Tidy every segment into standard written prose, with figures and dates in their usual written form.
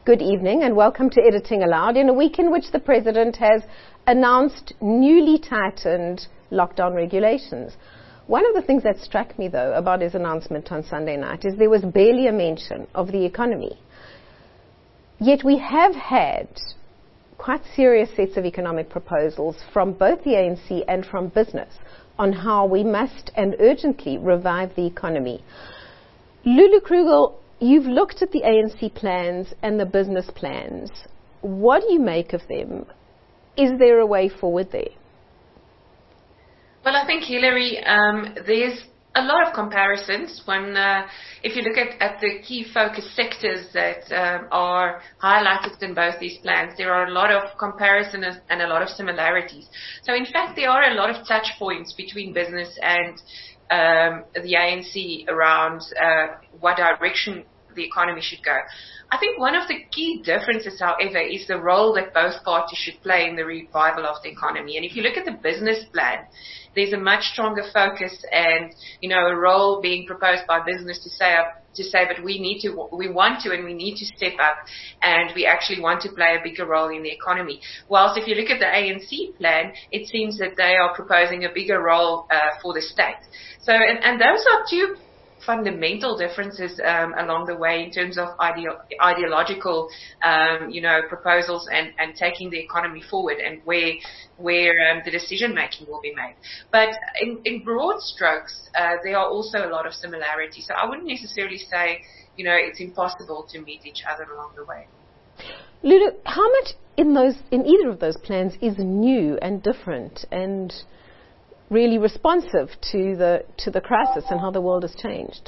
Good evening and welcome to Editing Aloud in a week in which the President has announced newly tightened lockdown regulations. One of the things that struck me, though, about his announcement on Sunday night is there was barely a mention of the economy. Yet we have had quite serious sets of economic proposals from both the ANC and from business on how we must and urgently revive the economy. Lulu Krugel, you've looked at the ANC plans and the business plans. What do you make of them? Is there a way forward there? Well, I think, Hilary, there's a lot of comparisons. If you look at the key focus sectors that are highlighted in both these plans, there are a lot of comparisons and a lot of similarities. So, in fact, there are a lot of touch points between business and the ANC around what direction the economy should go. I think one of the key differences, however, is the role that both parties should play in the revival of the economy. And if you look at the business plan, there's a much stronger focus and, a role being proposed by business to say, but we want to and we need to step up and we actually want to play a bigger role in the economy. Whilst if you look at the ANC plan, it seems that they are proposing a bigger role for the state. So, and those are two fundamental differences along the way in terms of ideological, proposals and taking the economy forward and where the decision making will be made. But in broad strokes, there are also a lot of similarities. So I wouldn't necessarily say, it's impossible to meet each other along the way. Lulu, how much in either of those plans is new and different and really responsive to the crisis and how the world has changed?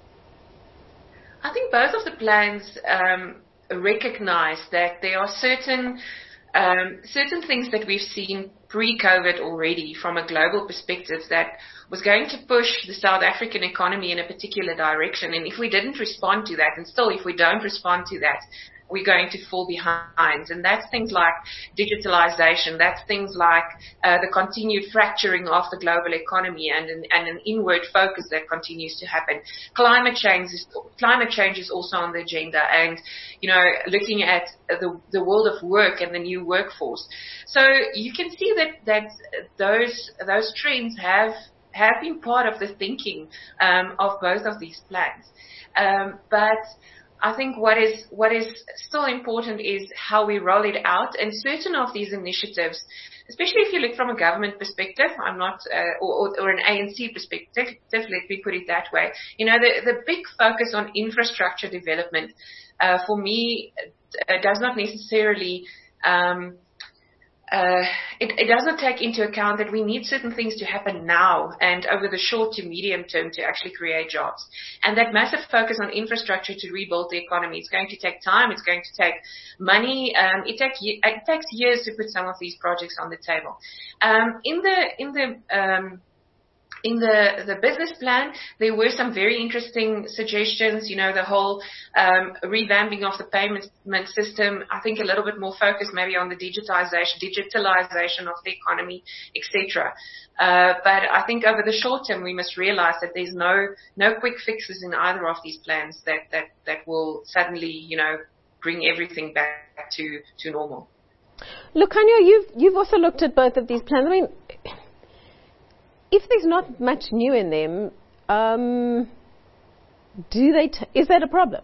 I think both of the plans recognize that there are certain things that we've seen pre-COVID already from a global perspective that was going to push the South African economy in a particular direction. And if we didn't respond to that, and still if we don't respond to that, we're going to fall behind. And that's things like digitalization. That's things like the continued fracturing of the global economy and an inward focus that continues to happen. Climate change is also on the agenda, and looking at the world of work and the new workforce. So you can see that those trends have been part of the thinking of both of these plans. But I think what is still important is how we roll it out, and certain of these initiatives, especially if you look from a government perspective, I'm not, or an ANC perspective, let me put it that way. The big focus on infrastructure development, for me, does not necessarily, it doesn't take into account that we need certain things to happen now and over the short to medium term to actually create jobs. And that massive focus on infrastructure to rebuild the economy, it's going to take time, it's going to take money, it takes years to put some of these projects on the table. In the business plan, there were some very interesting suggestions, the whole revamping of the payment system, I think a little bit more focused maybe on the digitalization of the economy, etc. But I think over the short term, we must realize that there's no quick fixes in either of these plans that will suddenly, bring everything back to normal. Look, Anya, you've also looked at both of these plans. I mean, if there's not much new in them, is that a problem?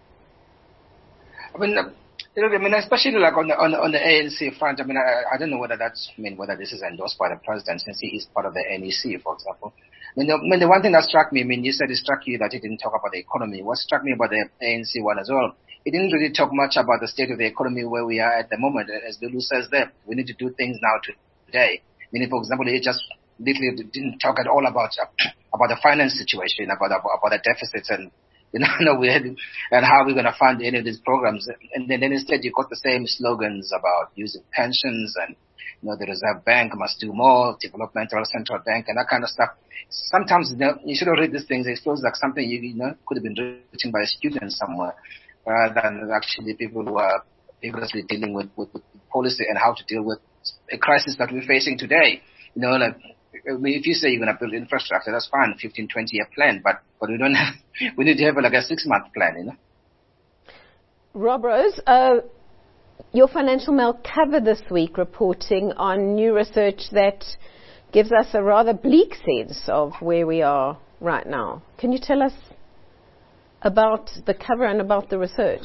I mean, especially like on the ANC front. I mean, I don't know whether this is endorsed by the president since he is part of the NEC, for example. I mean, the one thing that struck me, you said it struck you that he didn't talk about the economy. What struck me about the ANC one as well, he didn't really talk much about the state of the economy where we are at the moment. As Lulu says there, we need to do things now today. Meaning, for example, he just literally didn't talk at all about the finance situation, about the deficits and and how we're going to fund any of these programs. And then instead you got the same slogans about using pensions and the Reserve Bank must do more, developmental central bank and that kind of stuff. Sometimes you should have read these things. It feels like something could have been written by a student somewhere, rather than actually people who are vigorously dealing with policy and how to deal with a crisis that we're facing today. If you say you're going to build infrastructure, that's fine, 15, 20-year plan, but we don't have, we need to have like a 6-month plan, Rob Rose, your Financial Mail cover this week reporting on new research that gives us a rather bleak sense of where we are right now. Can you tell us about the cover and about the research?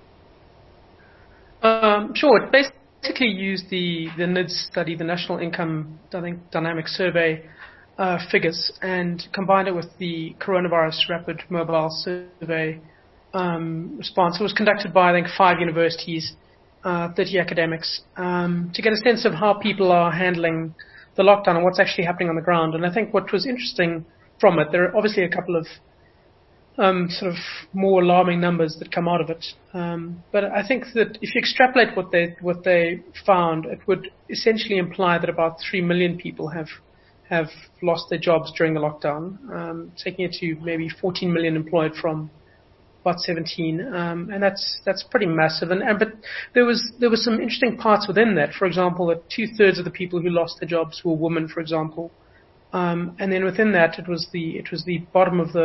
Sure. It basically used the NIDS study, the National Income Dynamic Survey figures, and combined it with the Coronavirus Rapid Mobile Survey response. It was conducted by, I think, 5 universities, 30 academics, to get a sense of how people are handling the lockdown and what's actually happening on the ground. And I think what was interesting from it, there are obviously a couple of sort of more alarming numbers that come out of it. But I think that if you extrapolate what they found, it would essentially imply that about 3 million people have lost their jobs during the lockdown, taking it to maybe 14 million employed from about 17, and that's pretty massive. But there were some interesting parts within that. For example, that 2/3 of the people who lost their jobs were women, for example, and then within that it was the bottom of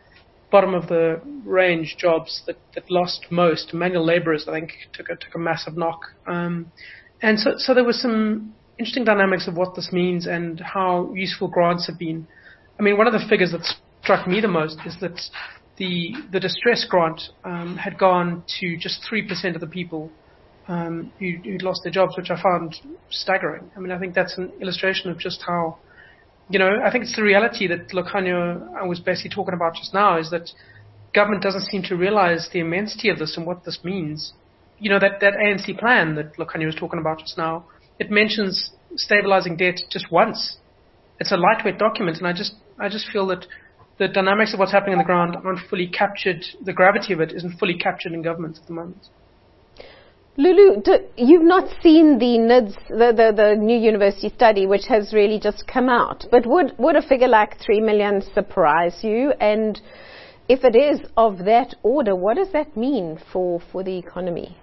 the range jobs that lost most. Manual labourers, I think, took a massive knock, and so there were some interesting dynamics of what this means and how useful grants have been. I mean, one of the figures that struck me the most is that the distress grant had gone to just 3% of the people who'd lost their jobs, which I found staggering. I mean, I think that's an illustration of just how, I think it's the reality that Lukhanyo was basically talking about just now, is that government doesn't seem to realize the immensity of this and what this means. That ANC plan that Lukhanyo was talking about just now, it mentions stabilizing debt just once. It's a lightweight document, and I just feel that the dynamics of what's happening on the ground aren't fully captured. The gravity of it isn't fully captured in government at the moment. Lulu, you've not seen the NIDS, the new university study, which has really just come out. But would a figure like 3 million surprise you? And if it is of that order, what does that mean for the economy?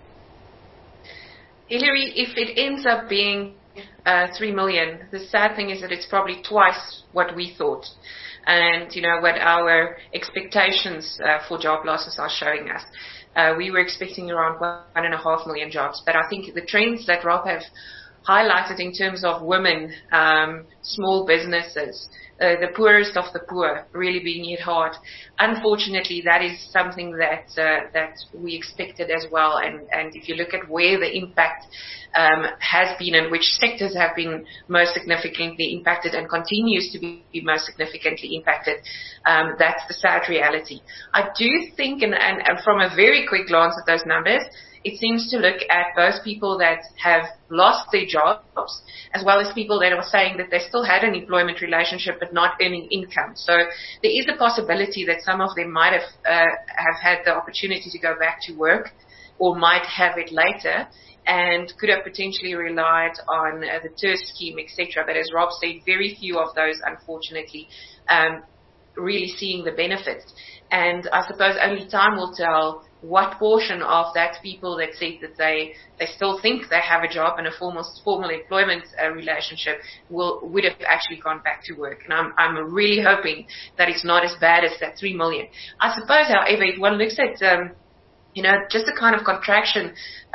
Hilary, if it ends up being 3 million, the sad thing is that it's probably twice what we thought. And, what our expectations for job losses are showing us. We were expecting around 1.5 million jobs. But I think the trends that Rob have highlighted in terms of women, small businesses, the poorest of the poor really being hit hard. Unfortunately, that is something that we expected as well. And if you look at where the impact has been and which sectors have been most significantly impacted and continues to be most significantly impacted, that's the sad reality. I do think, and from a very quick glance at those numbers, it seems to look at both people that have lost their jobs as well as people that are saying that they still had an employment relationship but not earning income. So there is a possibility that some of them might have had the opportunity to go back to work or might have it later and could have potentially relied on the TERS scheme, etc. But as Rob said, very few of those, unfortunately, really seeing the benefits. And I suppose only time will tell what portion of that people that said that they still think they have a job and a formal employment relationship would have actually gone back to work. And I'm really hoping that it's not as bad as that 3 million. I suppose, however, if one looks at just the kind of contraction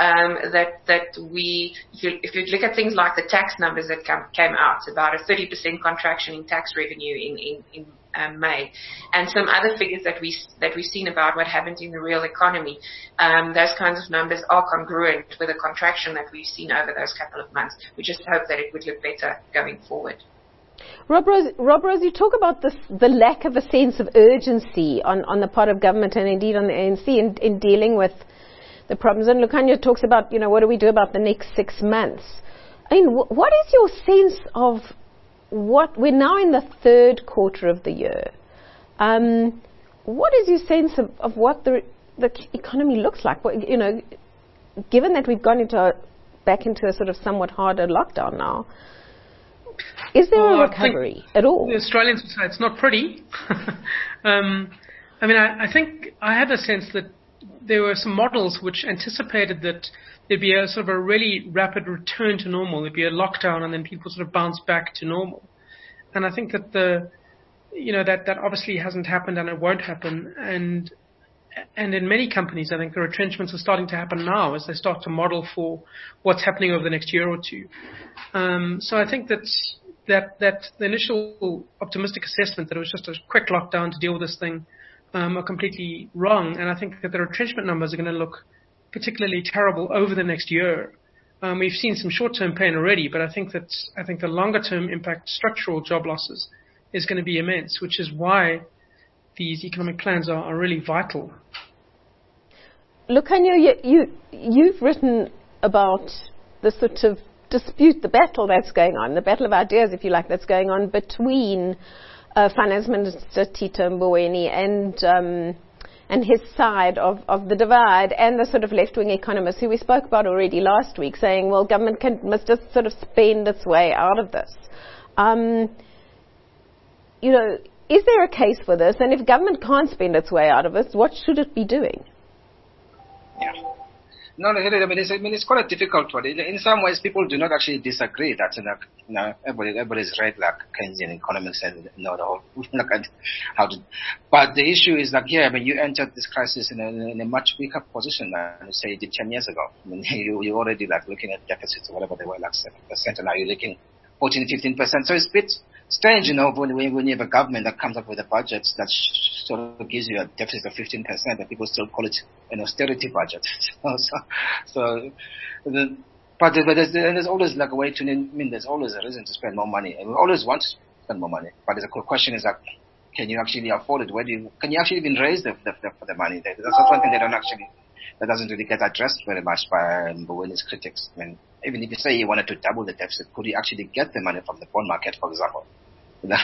if you look at things like the tax numbers that came out, about a 30% contraction in tax revenue in May, and some other figures that we've seen about what happened in the real economy, those kinds of numbers are congruent with the contraction that we've seen over those couple of months. We just hope that it would look better going forward. Rob Rose, you talk about the lack of a sense of urgency on the part of government and indeed on the ANC in dealing with the problems. And Lukhanyo talks about, what do we do about the next 6 months? I mean, what is your sense of we're now in the third quarter of the year. What is your sense of what the economy looks like? Given that we've gone back into a sort of somewhat harder lockdown now, is there a recovery at all? The Australians would say it's not pretty. I think I had a sense that there were some models which anticipated that there'd be a sort of a really rapid return to normal. There'd be a lockdown and then people sort of bounce back to normal. And I think that that obviously hasn't happened and it won't happen. And and in many companies, I think the retrenchments are starting to happen now as they start to model for what's happening over the next year or two. So I think that the initial optimistic assessment that it was just a quick lockdown to deal with this thing are completely wrong. And I think that the retrenchment numbers are going to look particularly terrible over the next year. We've seen some short-term pain already, but I think the longer-term impact, structural job losses, is going to be immense, which is why these economic plans are really vital. Lukhanyo, you've written about the sort of dispute, the battle that's going on, the battle of ideas, if you like, that's going on between Finance Minister Tito Mboweni and his side of the divide, and the sort of left-wing economists who we spoke about already last week, saying, well, government must just sort of spend its way out of this. Is there a case for this? And if government can't spend its way out of it, what should it be doing? Yeah. No, it's quite a difficult one. In some ways, people do not actually disagree that everybody's read like Keynesian economics and know the whole how to. But the issue is you entered this crisis in a much weaker position than say you did 10 years ago. You already looking at deficits or whatever they were 7%, and now you're looking 14-15%. So it's a bit strange, when you have a government that comes up with a budget that sort of gives you a deficit of 15%, and people still call it an austerity budget. But there's always a way to. There's always a reason to spend more money, and we always want to spend more money. But the question is can you actually afford it? Can you actually even raise the money? That's one thing that doesn't really get addressed very much by Mboweni's critics. Even if you say you wanted to double the deficit, could you actually get the money from the bond market, for example? But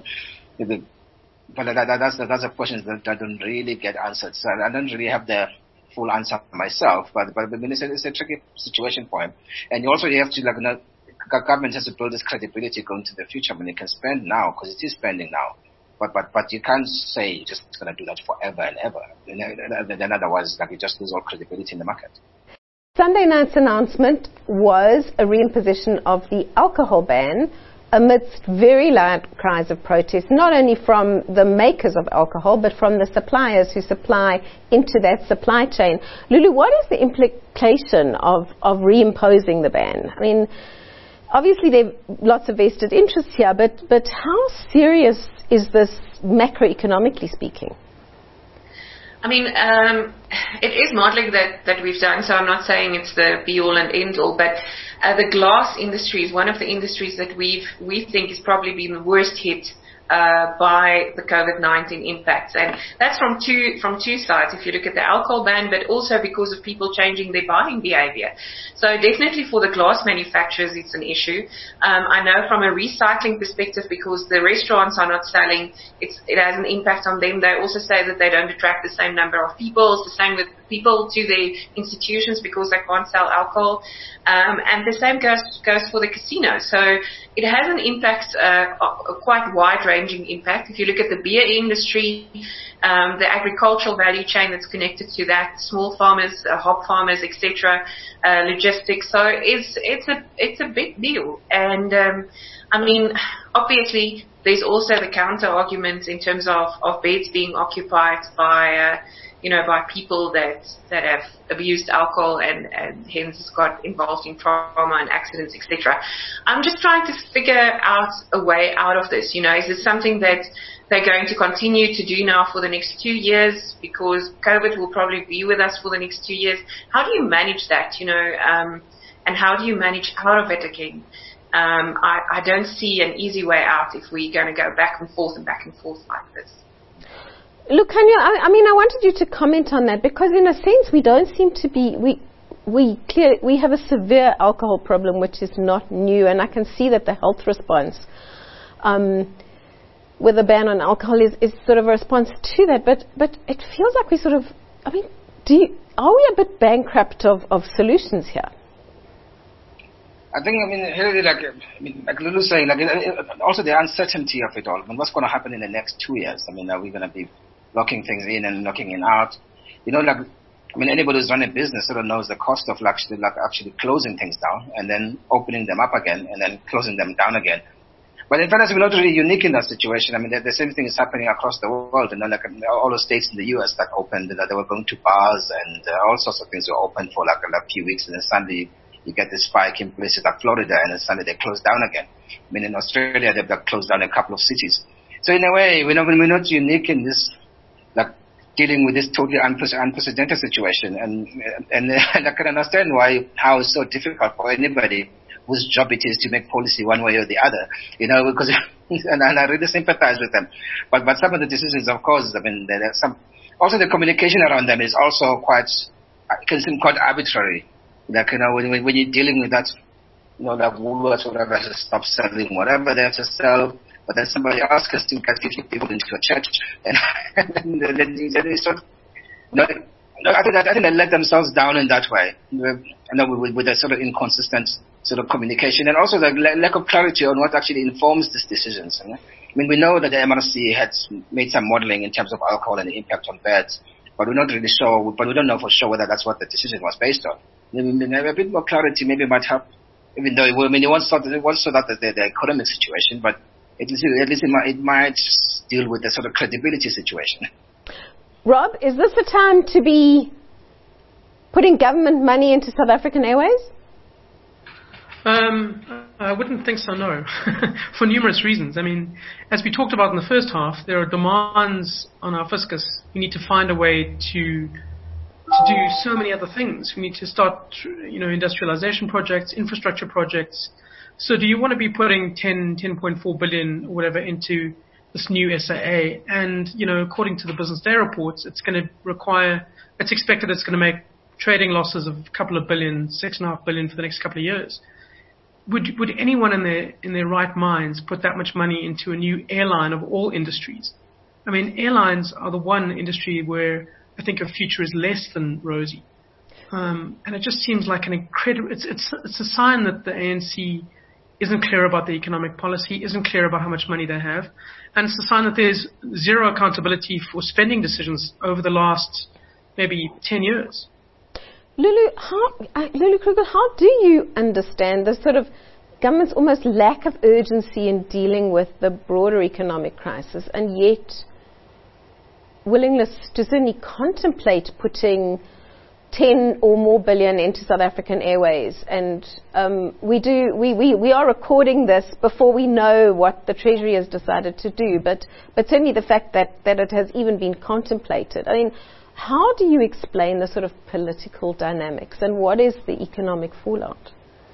that's a question that don't really get answered. So I don't really have the full answer myself. But it's a tricky situation for him. And you have to government has to build this credibility going to the future when it can spend now, because it is spending now. But you can't say you're just going to do that forever and ever. Then otherwise, you just lose all credibility in the market. Sunday night's announcement was a reimposition of the alcohol ban amidst very loud cries of protest, not only from the makers of alcohol, but from the suppliers who supply into that supply chain. Lulu, what is the implication of reimposing the ban? Obviously there are lots of vested interests here, but how serious is this macroeconomically speaking? It is modeling that we've done, so I'm not saying it's the be-all and end-all, but the glass industry is one of the industries that we think has probably been the worst hit by the COVID-19 impacts. And that's from two sides, if you look at the alcohol ban, but also because of people changing their buying behavior. So definitely for the glass manufacturers, it's an issue. I know from a recycling perspective, because the restaurants are not selling, it has an impact on them. They also say that they don't attract the same number of people. It's the same with people to the institutions because they can't sell alcohol. And the same goes for the casino. So it has an impact, a quite wide-ranging impact. If you look at the beer industry, the agricultural value chain that's connected to that, small farmers, hop farmers, etc., logistics. So it's a big deal. And obviously there's also the counter argument in terms of beds being occupied by people that have abused alcohol and hence got involved in trauma and accidents, etc. I'm just trying to figure out a way out of this. Is this something that they're going to continue to do now for the next 2 years, because COVID will probably be with us for the next 2 years? How do you manage that, and how do you manage out of it again? I don't see an easy way out if we're going to go back and forth like this. Look, Kanya, I wanted you to comment on that, because in a sense we don't seem to be, we have a severe alcohol problem which is not new, and I can see that the health response with a ban on alcohol is sort of a response to that, but it feels like we sort of, are we a bit bankrupt of solutions here? I think, like Lulu's saying, also the uncertainty of it all. What's going to happen in the next 2 years? Are we going to be locking things in and locking it out? Anybody who's running a business sort of knows the cost of actually closing things down and then opening them up again and then closing them down again. But in fairness, we're not really unique in that situation. I mean, the same thing is happening across the world. You know, like all the states in the U.S. that opened, that they were going to bars and all sorts of things were open for like a few weeks, and then suddenly you get this spike in places like Florida, and then suddenly they close down again. I mean, in Australia, they've closed down a couple of cities. So in a way, we're not unique in this, like, dealing with this totally unprecedented situation. And I can understand how it's so difficult for anybody whose job it is to make policy one way or the other, you know, because, and I really sympathize with them. But some of the decisions, of course, I mean, there are some, also the communication around them is also can seem quite arbitrary. Like, you know, when you're dealing with that, you know, like Woolworths or whatever has to stop selling whatever they have to sell, but then somebody asks us to get 50 people into a church, and then they sort of, you know, I think they let themselves down in that way, you know, with a sort of inconsistent sort of communication, and also the lack of clarity on what actually informs these decisions. You know? I mean, we know that the MRC had made some modeling in terms of alcohol and the impact on birds, but we're not really sure, but we don't know for sure whether that's what the decision was based on. I mean, a bit more clarity maybe might help, even though, I mean, it was sort of the economic situation, but at least it might deal with the sort of credibility situation. Rob, is this the time to be putting government money into South African Airways? I wouldn't think so, no, for numerous reasons. I mean, as we talked about in the first half, there are demands on our fiscus. We need to find a way to do so many other things. We need to start, you know, industrialization projects, infrastructure projects. So do you want to be putting 10.4 billion or whatever into this new SAA? And, you know, according to the Business Day reports, it's expected it's going to make trading losses of a couple of billion, 6.5 billion for the next couple of years. Would anyone in their right minds put that much money into a new airline of all industries? I mean, airlines are the one industry where I think our future is less than rosy. And it just seems like an incredible, it's a sign that the ANC isn't clear about the economic policy, isn't clear about how much money they have. And it's a sign that there's zero accountability for spending decisions over the last maybe 10 years. Lulu Kruger, how do you understand the sort of government's almost lack of urgency in dealing with the broader economic crisis, and yet willingness to certainly contemplate putting 10 or more billion into South African Airways? And we are recording this before we know what the Treasury has decided to do, but certainly the fact that it has even been contemplated. I mean, how do you explain the sort of political dynamics, and what is the economic fallout?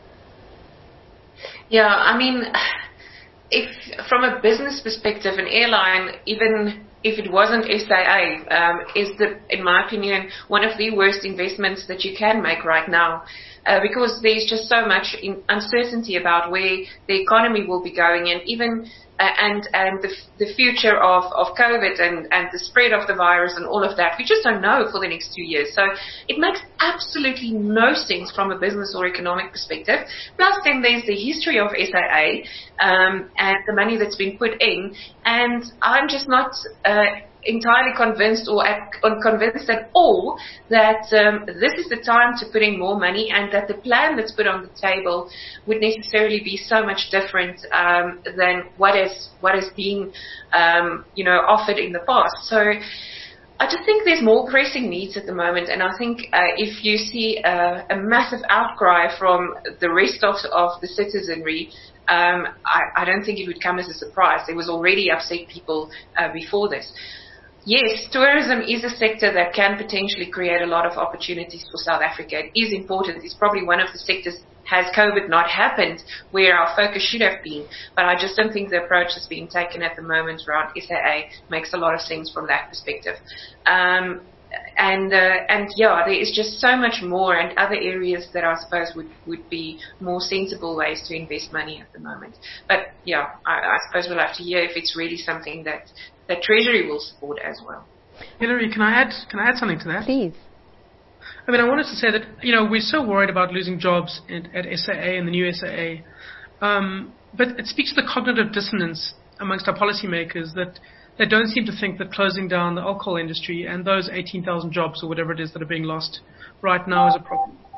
Yeah, I mean, if from a business perspective, an airline, even if it wasn't SAA, is in my opinion, one of the worst investments that you can make right now, because there's just so much uncertainty about where the economy will be going, and even and the future of COVID and the spread of the virus and all of that. We just don't know for the next 2 years. So it makes absolutely no sense from a business or economic perspective. Plus then there's the history of SAA and the money that's been put in. And I'm just not entirely convinced or convinced at all that this is the time to put in more money, and that the plan that's put on the table would necessarily be so much different than what is being offered in the past. So I just think there's more pressing needs at the moment, and I think if you see a massive outcry from the rest of the citizenry, I don't think it would come as a surprise. There was already upset people before this. Yes, tourism is a sector that can potentially create a lot of opportunities for South Africa. It is important. It's probably one of the sectors, has COVID not happened, where our focus should have been. But I just don't think the approach that's being taken at the moment around SAA makes a lot of sense from that perspective. And there is just so much more, and other areas that I suppose would be more sensible ways to invest money at the moment. But yeah, I suppose we'll have to hear if it's really something that Treasury will support as well. Hilary, can I add something to that? Please. I mean, I wanted to say that, we're so worried about losing jobs at SAA and the new SAA, but it speaks to the cognitive dissonance amongst our policymakers that they don't seem to think that closing down the alcohol industry and those 18,000 jobs or whatever it is that are being lost right now is a problem.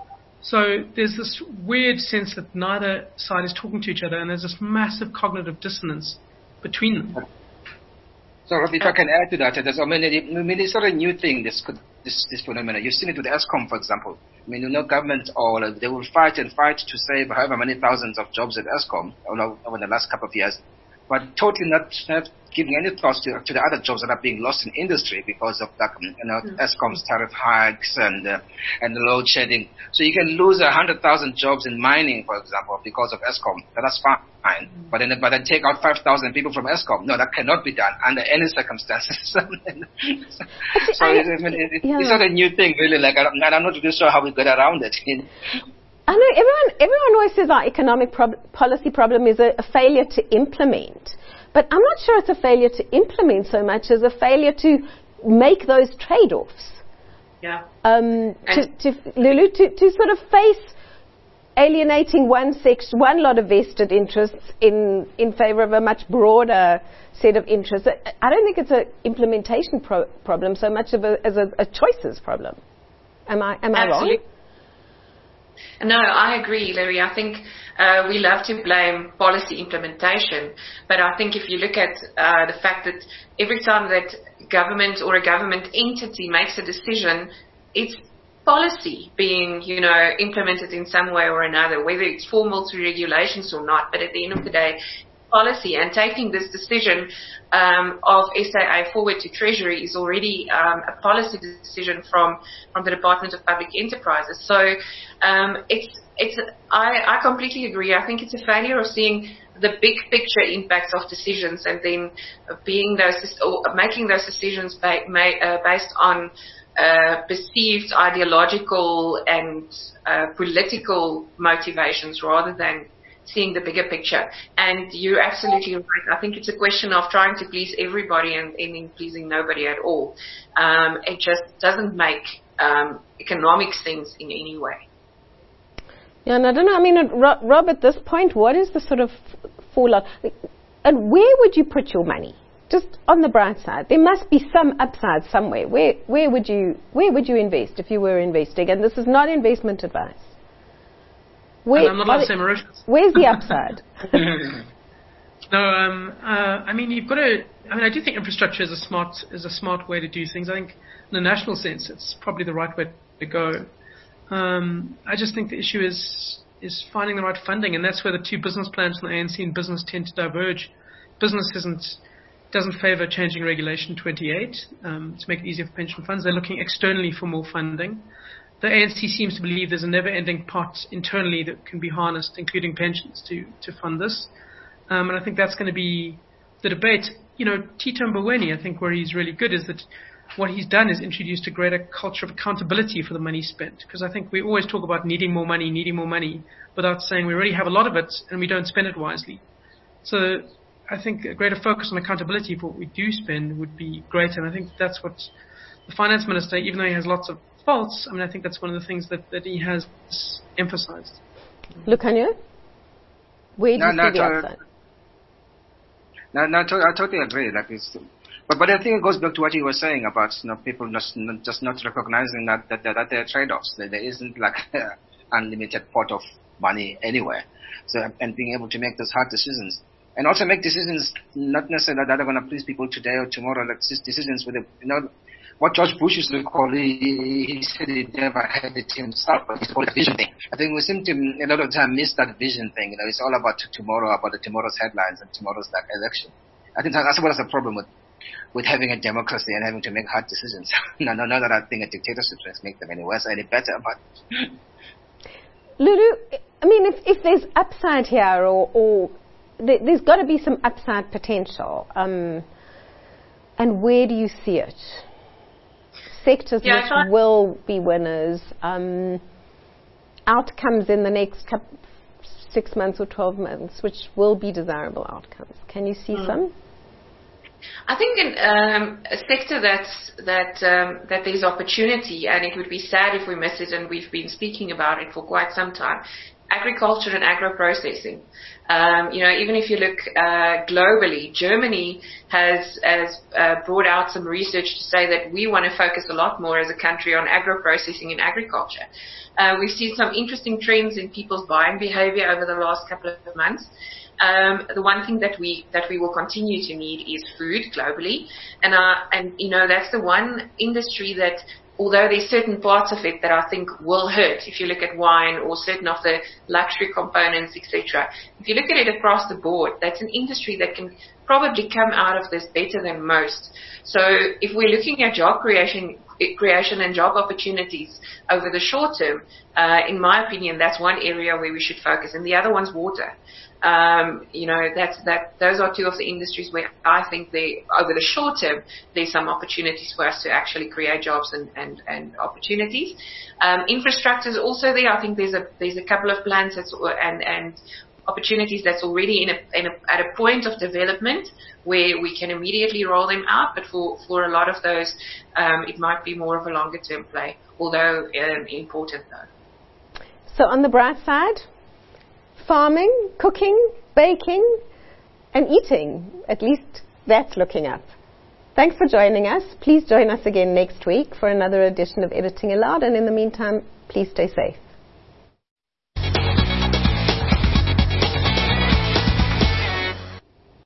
So there's this weird sense that neither side is talking to each other, and there's this massive cognitive dissonance between them. So if I can add to that, it's not a new thing, this phenomenon. You've seen it with ESCOM, for example. Government, they will fight to save however many thousands of jobs at ESCOM over the last couple of years, but totally not giving any thoughts to the other jobs that are being lost in industry because of ESCOM's tariff hikes and the load shedding. So you can lose 100,000 jobs in mining, for example, because of ESCOM. That's fine. But then take out 5,000 people from ESCOM. No, that cannot be done under any circumstances. It's not a new thing, really. I'm not really sure how we got around it. I know everyone always says our economic policy problem is a failure to implement. But I'm not sure it's a failure to implement so much as a failure to make those trade-offs. Yeah. Lulu, to sort of face alienating one lot of vested interests in favor of a much broader set of interests. I don't think it's an implementation problem so much as a choices problem. Am I wrong? No, I agree, Larry. I think we love to blame policy implementation, but I think if you look at the fact that every time that government or a government entity makes a decision, it's policy being, implemented in some way or another, whether it's formal through regulations or not. But at the end of the day, policy, and taking this decision of SAA forward to Treasury is already a policy decision from the Department of Public Enterprises. So I completely agree. I think it's a failure of seeing the big picture impacts of decisions and then making those decisions based on perceived ideological and political motivations rather than seeing the bigger picture. And you're absolutely right. I think it's a question of trying to please everybody and ending pleasing nobody at all. It just doesn't make economic sense in any way. Yeah, and I don't know, Rob, at this point, what is the sort of fallout? And where would you put your money? Just on the bright side. There must be some upside somewhere. Where would you invest if you were investing? And this is not investment advice. I'm not allowed to say Mauritius. Where's the upside? No, you've got to. I do think infrastructure is a smart way to do things. I think, in a national sense, it's probably the right way to go. I just think the issue is finding the right funding, and that's where the two business plans from the ANC and business tend to diverge. Business doesn't favour changing Regulation 28 to make it easier for pension funds. They're looking externally for more funding. The ANC seems to believe there's a never-ending pot internally that can be harnessed, including pensions, to fund this. And I think that's going to be the debate. Tito Mboweni, I think where he's really good is that what he's done is introduced a greater culture of accountability for the money spent. Because I think we always talk about needing more money, without saying we already have a lot of it and we don't spend it wisely. So I think a greater focus on accountability for what we do spend would be great. And I think that's what the finance minister, even though he has lots of faults, I think that's one of the things that he has emphasized. Lukhanyo, where do you see the upside? No, I totally agree. But I think it goes back to what you were saying about people just not recognizing that there are trade-offs. There isn't unlimited pot of money anywhere. So and being able to make those hard decisions. And also make decisions not necessarily that are going to please people today or tomorrow, decisions with what George Bush used to call, he said he never had it himself, but it's called a vision thing. I think we seem to a lot of time miss that vision thing. It's all about tomorrow, about tomorrow's headlines and tomorrow's election. I think that's what is the problem with having a democracy and having to make hard decisions. No, not that I think a dictatorship doesn't make them any worse or any better, but Lulu, if there's upside here or there's got to be some upside potential. And where do you see it? Sectors which will be winners. Outcomes in the next 6 months or 12 months, which will be desirable outcomes. Can you see some? I think in a sector that there's opportunity, and it would be sad if we miss it, and we've been speaking about it for quite some time, agriculture and agro-processing. Even if you look globally, Germany has brought out some research to say that we want to focus a lot more as a country on agro-processing and agriculture. We've seen some interesting trends in people's buying behavior over the last couple of months. The one thing that we will continue to need is food globally, and that's the one industry that, although there's certain parts of it that I think will hurt, if you look at wine or certain of the luxury components, etc. If you look at it across the board, that's an industry that can probably come out of this better than most. So if we're looking at job creation and job opportunities over the short term, in my opinion, that's one area where we should focus, and the other one's water. Those are two of the industries where I think over the short term, there's some opportunities for us to actually create jobs and opportunities. Infrastructure is also there. I think there's a couple of plans and opportunities that's already at a point of development where we can immediately roll them out, but for a lot of those, it might be more of a longer term play, although important though. So on the bright side, farming, cooking, baking, and eating. At least that's looking up. Thanks for joining us. Please join us again next week for another edition of Editing Aloud. And in the meantime, please stay safe.